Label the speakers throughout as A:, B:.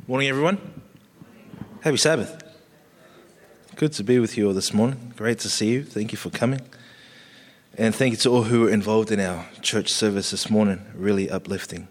A: Morning, everyone. Happy Sabbath. Good to be with you all this morning. Great to see you. Thank you for coming. And thank you to all who are involved in our church service this morning. Really uplifting.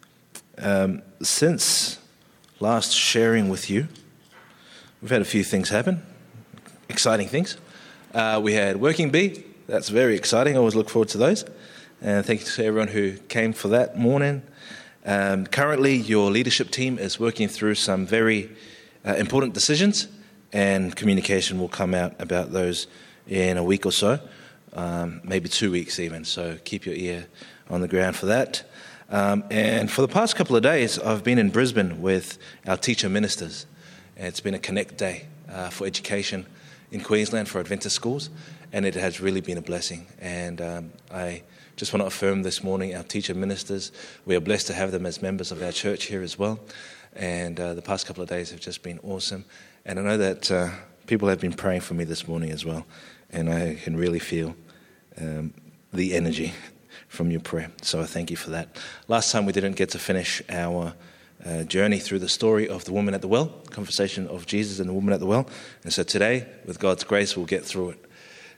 A: Since last sharing with you, we've had a few things happen. Exciting things. We had Working Bee. That's very exciting. I always look forward to those. And thank you to everyone who came for that morning. Currently, your leadership team is working through some very important decisions, and communication will come out about those in a week or so, maybe 2 weeks even. So keep your ear on the ground for that. And for the past couple of days, I've been in Brisbane with our teacher ministers. It's been a Connect Day for education in Queensland for Adventist schools, and it has really been a blessing. And I just want to affirm this morning our teacher ministers. We are blessed to have them as members of our church here as well. And the past couple of days have just been awesome. And I know that people have been praying for me this morning as well. And I can really feel the energy from your prayer. So I thank you for that. Last time we didn't get to finish our journey through the story of the woman at the well, conversation of Jesus and the woman at the well. And so today, with God's grace, we'll get through it.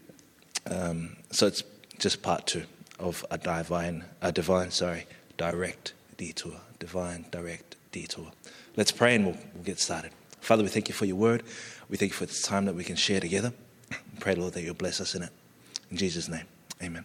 A: So it's just part 2 of a divine direct detour. Divine direct detour. Let's pray and we'll get started. Father, we thank you for your word. We thank you for this time that we can share together. We pray, Lord, that you'll bless us in it. In Jesus' name, amen.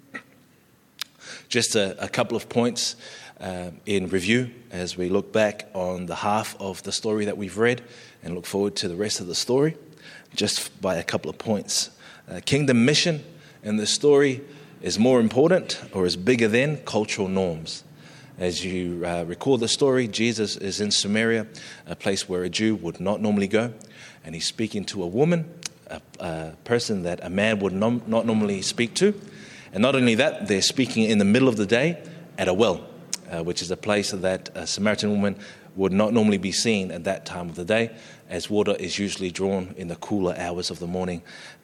A: Just a couple of points in review as we look back on the half of the story that we've read and look forward to the rest of the story. Just by a couple of points. Kingdom mission in the story is more important or is bigger than cultural norms. As you recall the story, Jesus is in Samaria, a place where a Jew would not normally go, and he's speaking to a woman, a person that a man would not normally speak to. And not only that, they're speaking in the middle of the day at a well, which is a place that a Samaritan woman would not normally be seen at that time of the day, as water is usually drawn in the cooler hours of the morning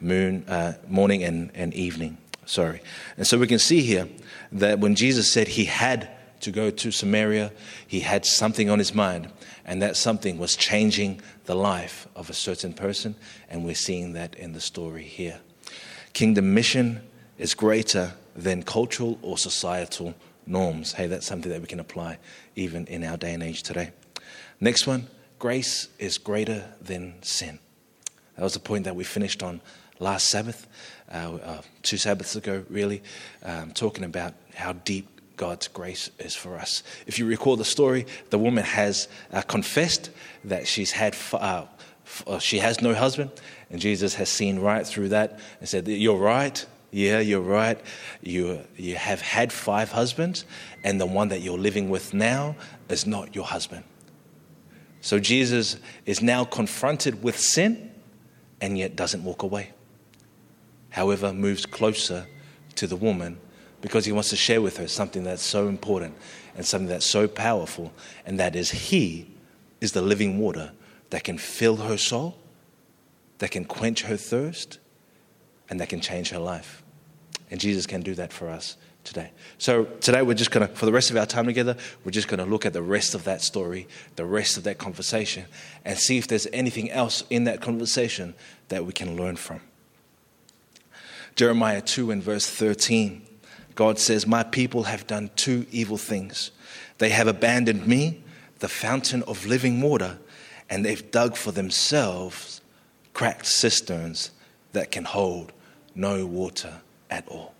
A: and evening. And so we can see here that when Jesus said he had to go to Samaria, he had something on his mind, and that something was changing the life of a certain person, and we're seeing that in the story here. Kingdom mission is greater than cultural or societal norms. Hey, that's something that we can apply even in our day and age today. Next one, grace is greater than sin. That was the point that we finished on last Sabbath, 2 Sabbaths ago, really, talking about how deep God's grace is for us. If you recall the story, the woman has confessed that she has no husband, and Jesus has seen right through that and said, "You're right. Yeah, you're right. You have had 5 husbands, and the one that you're living with now is not your husband." So Jesus is now confronted with sin, and yet doesn't walk away. However, moves closer to the woman because he wants to share with her something that's so important and something that's so powerful, and that is he is the living water that can fill her soul, that can quench her thirst, and that can change her life. And Jesus can do that for us today. So today we're just going to, for the rest of our time together, we're just going to look at the rest of that story, the rest of that conversation, and see if there's anything else in that conversation that we can learn from. Jeremiah 2 and verse 13, God says, "My people have done 2 evil things. They have abandoned me, the fountain of living water, and they've dug for themselves cracked cisterns that can hold no water at all."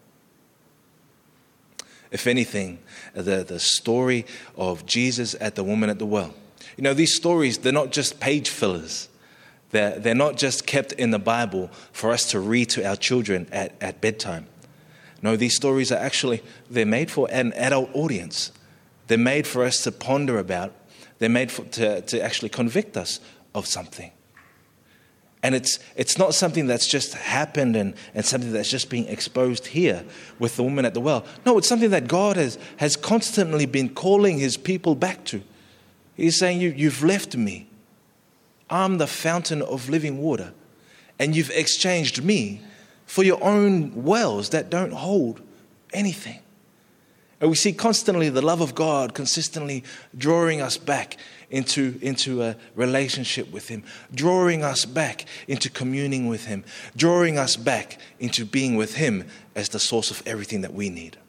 A: If anything, the story of Jesus at the woman at the well. You know, these stories, they're not just page fillers. They're not just kept in the Bible for us to read to our children at bedtime. No, these stories are actually, they're made for an adult audience. They're made for us to ponder about. They're made to actually convict us of something. And it's not something that's just happened and something that's just being exposed here with the woman at the well. No, it's something that God has constantly been calling his people back to. He's saying, you've left me. I'm the fountain of living water. And you've exchanged me for your own wells that don't hold anything. And we see constantly the love of God consistently drawing us back into a relationship with Him, drawing us back into communing with Him, drawing us back into being with Him as the source of everything that we need.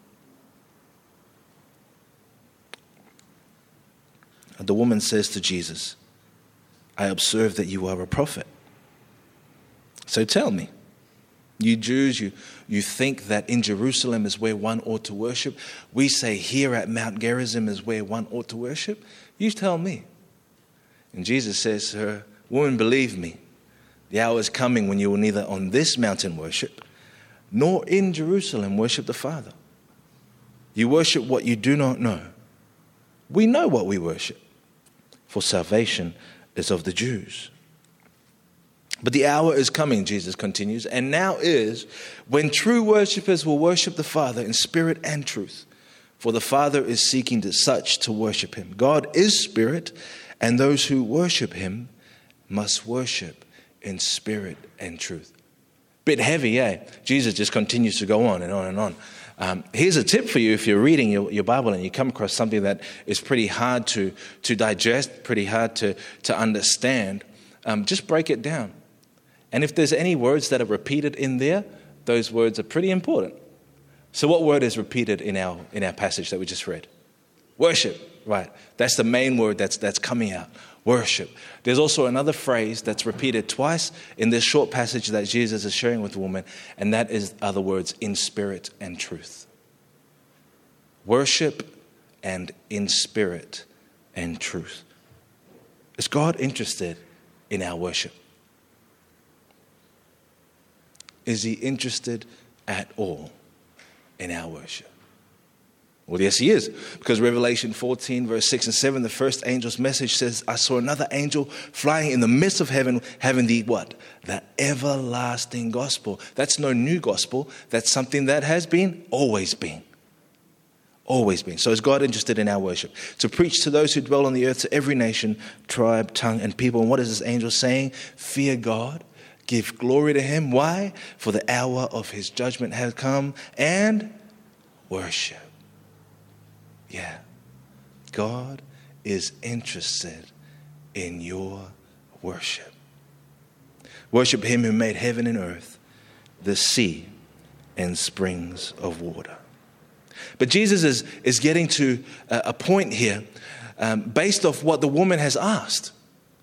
A: And the woman says to Jesus, I observe that you are a prophet. So tell me, you Jews, you think that in Jerusalem is where one ought to worship. We say here at Mount Gerizim is where one ought to worship. You tell me. And Jesus says to her, woman, believe me, the hour is coming when you will neither on this mountain worship, nor in Jerusalem worship the Father. You worship what you do not know. We know what we worship, for salvation is of the Jews. But the hour is coming, Jesus continues, and now is when true worshippers will worship the Father in spirit and truth. For the Father is seeking such to worship Him. God is spirit, and those who worship Him must worship in spirit and truth. Bit heavy, eh? Jesus just continues to go on and on and on. Here's a tip for you if you're reading your Bible and you come across something that is pretty hard to digest, pretty hard to understand. Just break it down. And if there's any words that are repeated in there, those words are pretty important. So what word is repeated in our passage that we just read? Worship, right? That's the main word that's coming out. Worship. There's also another phrase that's repeated twice in this short passage that Jesus is sharing with the woman, and that is other words, in spirit and truth. Worship and in spirit and truth. Is God interested in our worship? Is He interested at all in our worship? Well, yes, He is. Because Revelation 14, verse 6 and 7, the first angel's message says, I saw another angel flying in the midst of heaven, having the what? The everlasting gospel. That's no new gospel. That's something that has been, always been. Always been. So is God interested in our worship? To preach to those who dwell on the earth, to every nation, tribe, tongue, and people. And what is this angel saying? Fear God. Give glory to Him. Why? For the hour of His judgment has come, and worship. Yeah. God is interested in your worship. Worship Him who made heaven and earth, the sea, and springs of water. But Jesus is getting to a point here based off what the woman has asked.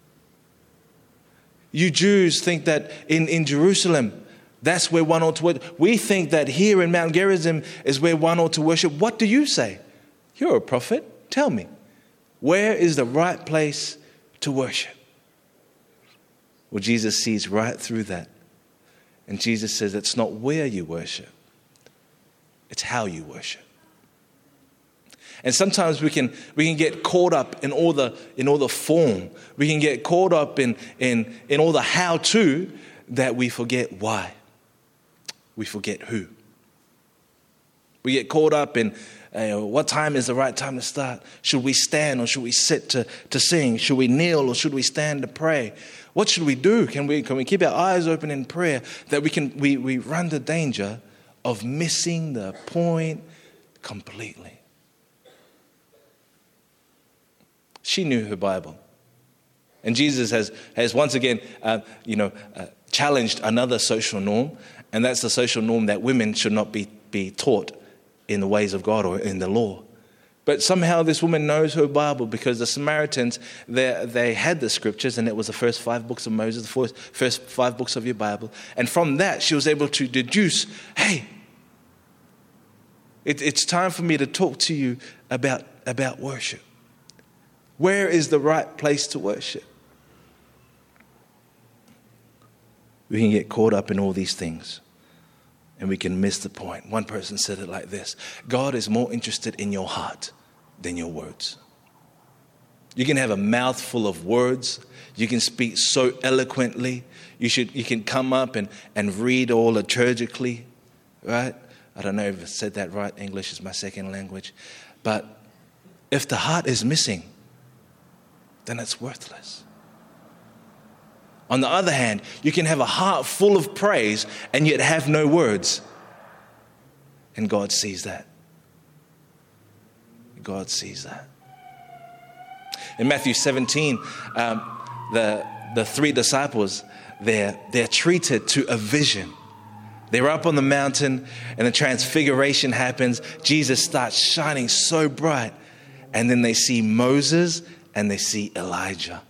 A: You Jews think that in Jerusalem, that's where one ought to worship. We think that here in Mount Gerizim is where one ought to worship. What do you say? You're a prophet. Tell me, where is the right place to worship? Well, Jesus sees right through that. And Jesus says it's not where you worship. It's how you worship. And sometimes we can get caught up in all the form. We can get caught up in all the how-to that we forget why. We forget who. We get caught up in what time is the right time to start? Should we stand or should we sit to sing? Should we kneel or should we stand to pray? What should we do? Can we keep our eyes open in prayer that we run the danger of missing the point completely? She knew her Bible. And Jesus has once again, challenged another social norm, and that's the social norm that women should not be taught in the ways of God or in the law. But somehow this woman knows her Bible because the Samaritans, they had the scriptures, and it was the first 5 books of Moses, the first 5 books of your Bible. And from that, she was able to deduce, hey, it's time for me to talk to you about worship. Where is the right place to worship? We can get caught up in all these things and we can miss the point. One person said it like this: God is more interested in your heart than your words. You can have a mouthful of words. You can speak so eloquently. You can come up and read all liturgically, right? I don't know if I said that right. English is my second language. But if the heart is missing, then it's worthless. On the other hand, you can have a heart full of praise and yet have no words. And God sees that. God sees that. In Matthew 17, the three disciples, they're treated to a vision. They're up on the mountain and the transfiguration happens. Jesus starts shining so bright. And then they see Moses and they see Elijah.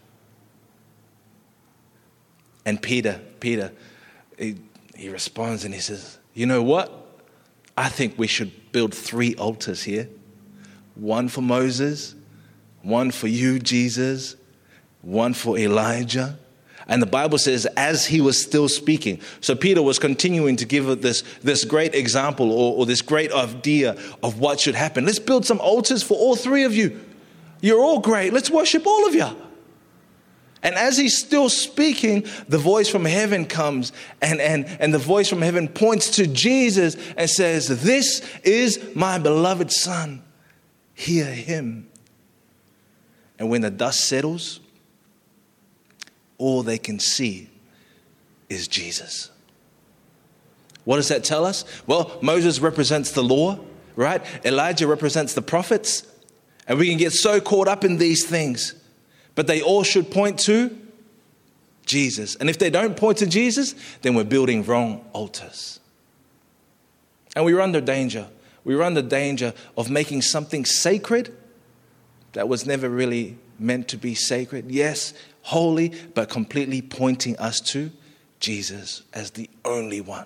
A: And Peter, he responds and he says, you know what? I think we should build 3 altars here. One for Moses, one for you, Jesus, one for Elijah. And the Bible says, as he was still speaking, so Peter was continuing to give this great example or this great idea of what should happen. Let's build some altars for all 3 of you. You're all great. Let's worship all of you. And as he's still speaking, the voice from heaven comes and the voice from heaven points to Jesus and says, this is my beloved Son. Hear him. And when the dust settles, all they can see is Jesus. What does that tell us? Well, Moses represents the law, right? Elijah represents the prophets. And we can get so caught up in these things. But they all should point to Jesus. And if they don't point to Jesus, then we're building wrong altars. And we run the danger. We run the danger of making something sacred that was never really meant to be sacred. Yes, holy, but completely pointing us to Jesus as the only one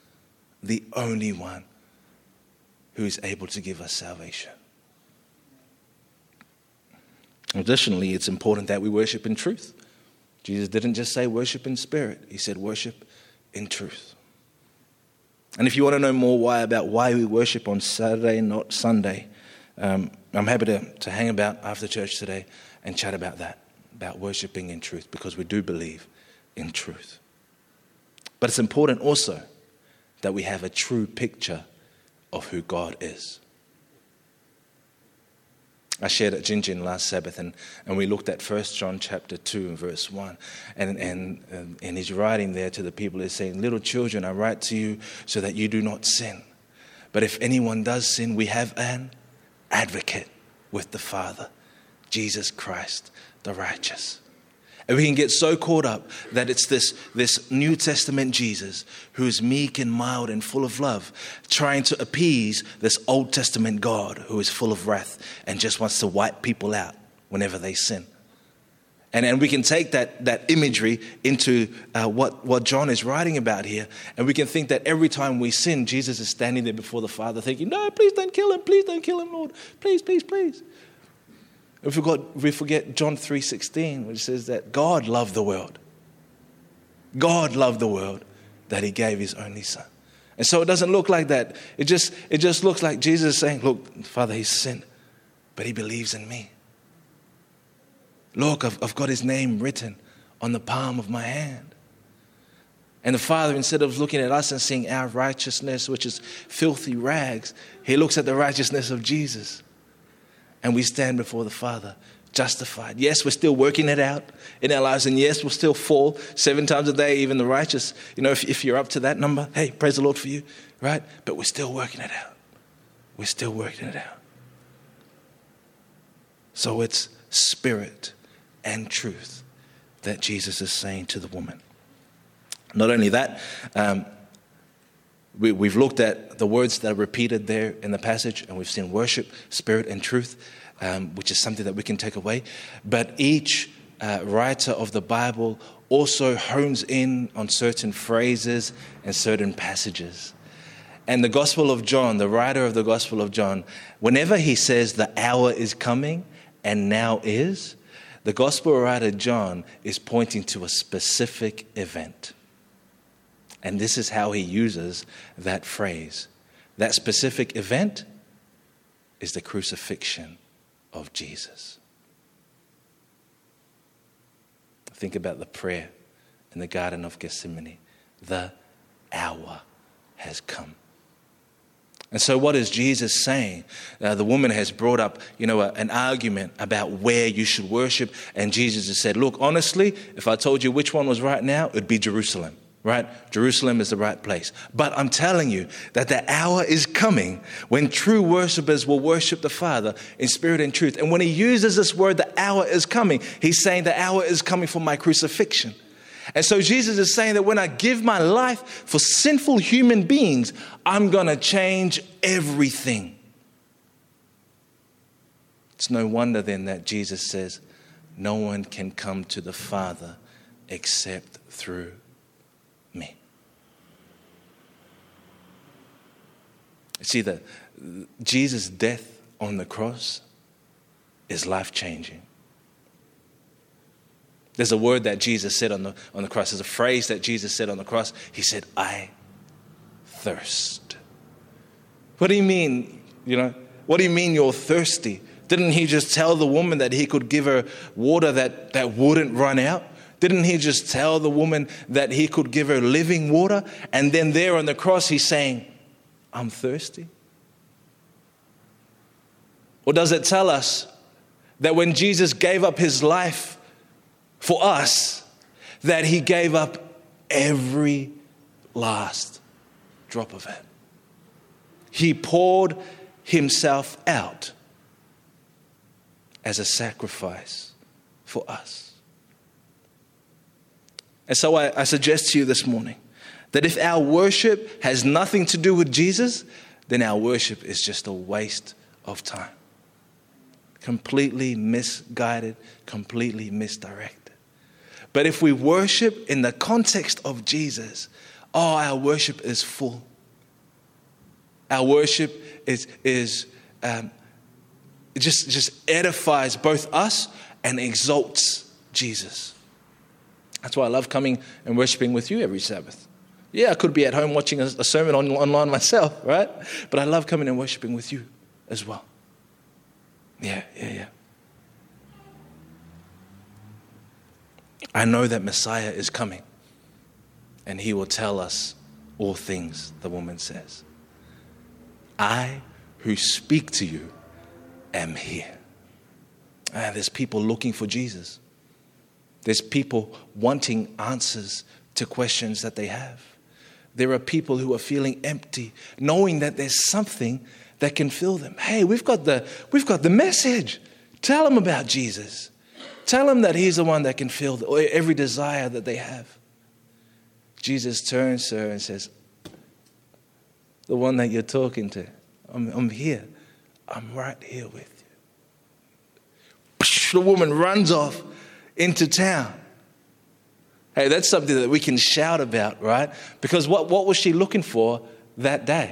A: who is able to give us salvation. Additionally, it's important that we worship in truth. Jesus didn't just say worship in spirit. He said worship in truth. And if you want to know more about why we worship on Saturday, not Sunday, I'm happy to hang about after church today and chat about that, about worshiping in truth, because we do believe in truth. But it's important also that we have a true picture of who God is. I shared at Jinjin last Sabbath, and we looked at 1 John chapter 2 and verse 1. And he's writing there to the people, he's saying, little children, I write to you so that you do not sin. But if anyone does sin, we have an advocate with the Father, Jesus Christ, the righteous. And we can get so caught up that it's this New Testament Jesus who is meek and mild and full of love, trying to appease this Old Testament God who is full of wrath and just wants to wipe people out whenever they sin. And we can take that imagery into what John is writing about here. And we can think that every time we sin, Jesus is standing there before the Father thinking, no, please don't kill him. Please don't kill him, Lord. Please, please, please. We forget John 3:16, which says that God loved the world. God loved the world that he gave his only Son. And so it doesn't look like that. It just looks like Jesus saying, look, Father, he's sinned, but he believes in me. Look, I've got his name written on the palm of my hand. And the Father, instead of looking at us and seeing our righteousness, which is filthy rags, he looks at the righteousness of Jesus. And we stand before the Father, justified. Yes, we're still working it out in our lives. And yes, we'll still fall 7 times a day, even the righteous. You know, if you're up to that number, hey, praise the Lord for you, right? But we're still working it out. We're still working it out. So it's spirit and truth that Jesus is saying to the woman. Not only that, we've looked at the words that are repeated there in the passage, and we've seen worship, spirit, and truth, which is something that we can take away. But each writer of the Bible also hones in on certain phrases and certain passages. And the Gospel of John, the writer of the Gospel of John, whenever he says the hour is coming and now is, the Gospel writer John is pointing to a specific event. And this is how he uses that phrase. That specific event is the crucifixion of Jesus. Think about the prayer in the Garden of Gethsemane. The hour has come. And so what is Jesus saying? The woman has brought up, an argument about where you should worship. And Jesus has said, look, honestly, if I told you which one was right now, it'd be Jerusalem. right? Jerusalem is the right place. But I'm telling you that the hour is coming when true worshipers will worship the Father in spirit and truth. And when he uses this word, the hour is coming, he's saying the hour is coming for my crucifixion. And so Jesus is saying that when I give my life for sinful human beings, I'm going to change everything. It's no wonder then that Jesus says, no one can come to the Father except through me. See, Jesus' death on the cross is life-changing. There's a word that Jesus said on the cross. There's a phrase that Jesus said on the cross. He said, I thirst. What do you mean? What do you mean you're thirsty? Didn't he just tell the woman that he could give her water that wouldn't run out? Didn't he just tell the woman that he could give her living water? And then there on the cross, he's saying, I'm thirsty. Or does it tell us that when Jesus gave up his life for us, that he gave up every last drop of it? He poured himself out as a sacrifice for us. And so I suggest to you this morning that if our worship has nothing to do with Jesus, then our worship is just a waste of time. Completely misguided, completely misdirected. But if we worship in the context of Jesus, our worship is full. Our worship just edifies both us and exalts Jesus. That's why I love coming and worshiping with you every Sabbath. Yeah, I could be at home watching a sermon online myself, right? But I love coming and worshiping with you as well. Yeah. I know that Messiah is coming, and he will tell us all things, the woman says. I who speak to you am here. There's people looking for Jesus. There's people wanting answers to questions that they have. There are people who are feeling empty, knowing that there's something that can fill them. Hey, we've got the message. Tell them about Jesus. Tell them that he's the one that can fill every desire that they have. Jesus turns to her and says, the one that you're talking to, I'm here. I'm right here with you. The woman runs off into town. Hey, that's something that we can shout about, right? Because what was she looking for that day?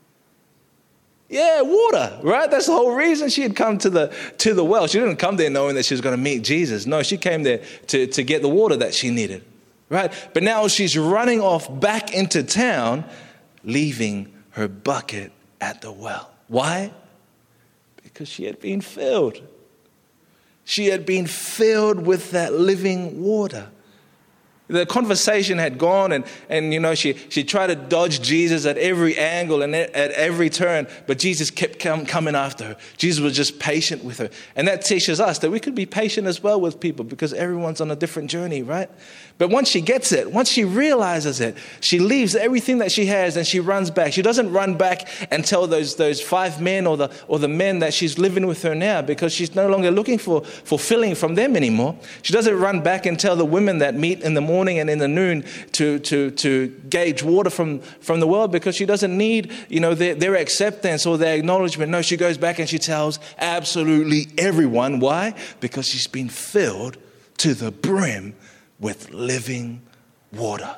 A: Yeah, water, right? That's the whole reason she had come to the well. She didn't come there knowing that she was going to meet Jesus. No, she came there to get the water that she needed, right? But now she's running off back into town, leaving her bucket at the well. Why? Because she had been filled. She had been filled with that living water. The conversation had gone and she tried to dodge Jesus at every angle and at every turn, but Jesus kept coming after her. Jesus was just patient with her. And that teaches us that we could be patient as well with people because everyone's on a different journey, right? But once she gets it, once she realizes it, she leaves everything that she has and she runs back. She doesn't run back and tell those 5 men or the men that she's living with her now because she's no longer looking for fulfilling from them anymore. She doesn't run back and tell the women that meet in the morning and in the noon to gauge water from the well because she doesn't need their acceptance or their acknowledgement. No, she goes back and she tells absolutely everyone. Why? Because she's been filled to the brim with living water.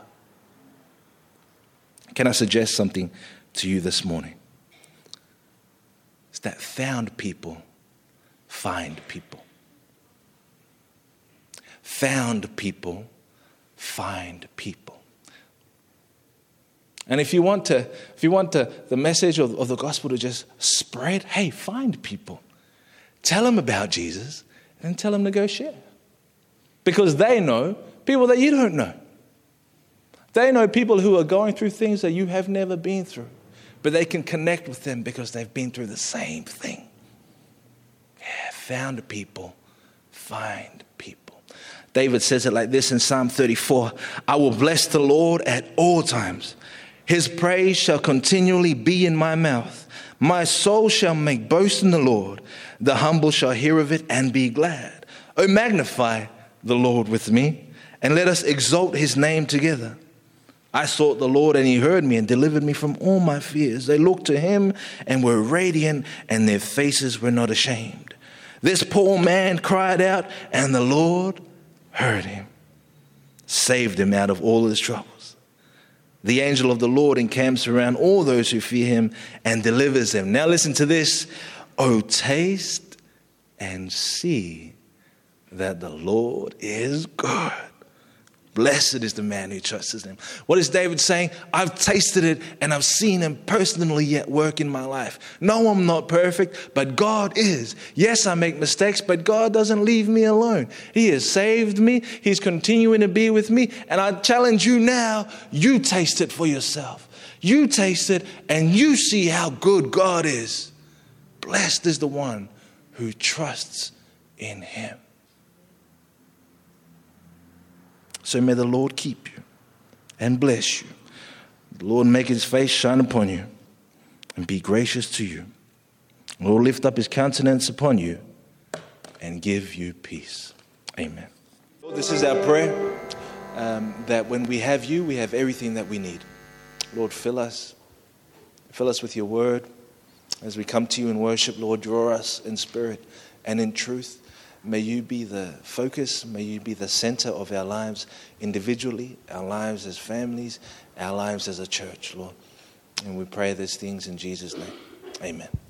A: Can I suggest something to you this morning? It's that found people find people. Found people find people. And if you want the message of the gospel to just spread, hey, find people. Tell them about Jesus and tell them to go share. Because they know people that you don't know. They know people who are going through things that you have never been through. But they can connect with them because they've been through the same thing. Yeah, found people find people. David says it like this in Psalm 34. I will bless the Lord at all times. His praise shall continually be in my mouth. My soul shall make boast in the Lord. The humble shall hear of it and be glad. Oh, magnify the Lord with me, and let us exalt his name together. I sought the Lord, and he heard me and delivered me from all my fears. They looked to him and were radiant, and their faces were not ashamed. This poor man cried out, and the Lord heard him, saved him out of all his troubles. The angel of the Lord encamps around all those who fear him and delivers them. Now listen to this. Oh, taste and see that the Lord is good. Blessed is the man who trusts him. What is David saying? I've tasted it and I've seen him personally yet work in my life. No, I'm not perfect, but God is. Yes, I make mistakes, but God doesn't leave me alone. He has saved me. He's continuing to be with me. And I challenge you now, you taste it for yourself. You taste it and you see how good God is. Blessed is the one who trusts in him. So may the Lord keep you and bless you. The Lord make his face shine upon you and be gracious to you. The Lord lift up his countenance upon you and give you peace. Amen. Lord, this is our prayer, that when we have you, we have everything that we need. Lord, fill us with your word. As we come to you in worship, Lord, draw us in spirit and in truth. May you be the focus. May you be the center of our lives individually, our lives as families, our lives as a church, Lord. And we pray these things in Jesus' name. Amen.